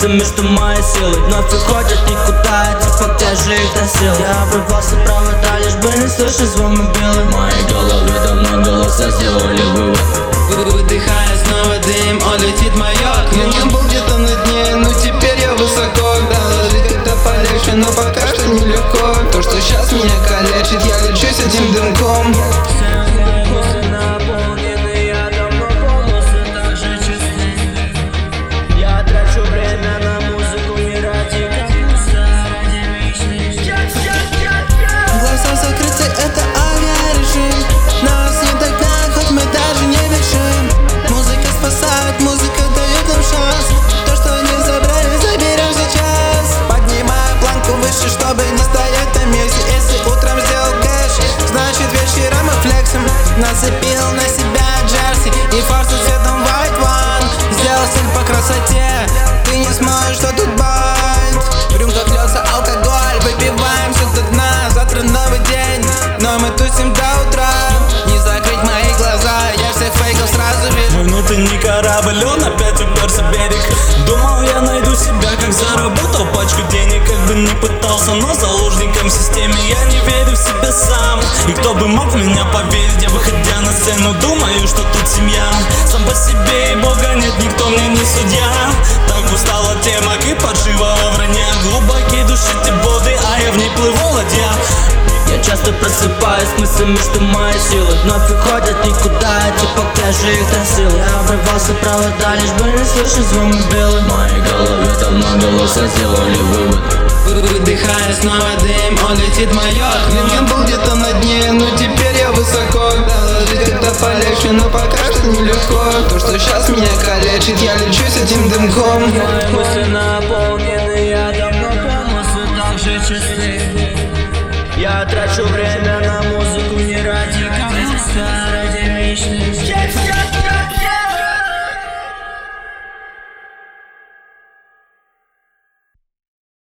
мыслями, что мои силы вновь уходят никуда, типа где же их носил. Я обрывался провода, лишь бы не слышать звон мобилы. В моей голове давно голоса сделали вывод. Выдыхая снова дым, он летит маёк. Я был где-то на дне, но теперь я высоко. Да, жить как-то полегче, но пока что нелегко. То, что сейчас меня калечит, я лечу с этим дымком. Музыка дает нам шанс. То, что не забрали, заберем сейчас. Поднимаю планку выше, чтобы не стоять на месте. Если утром сделал кэш, значит вечером мы флексим. Нацепил на себя джерси и фарсы цветом white one. Сделал стиль по красоте, ты не сможешь, что тут байт. В рюмках льется алкоголь, выпиваем все до дна. Завтра новый день, но мы тусим до утра. Не закрыть мои глаза, я всех фейков сразу вижу. Мой внутренний корабль, он опять уперся в берег. Думал, я найду себя, как заработал пачку денег. Как бы не пытался, но заложником в системе. Я не верю в себя сам, и кто бы мог в меня поверить? Я, выходя на сцену, думаю, что тут семья. Сам по себе и Бога нет, никто мне не судья. Так устала тема и поджива во вранье. Глубокие души те воды, а я в ней плыву ладья. Я часто просыпаюсь с мыслями, что мои силы вновь уходят никуда, типа где же их носил. Я обрывался провода, лишь бы не слышать звон мобилы. В моей голове давно голоса сделали вывод. Выдыхая снова дым, он летит маёк. Я был где-то на дне, но теперь я высоко. Да, жить как-то полегче, но пока что нелегко. То, что сейчас меня калечит, я лечу с этим дымком. Мои мысли наполнены, я давно полностью так же чистый.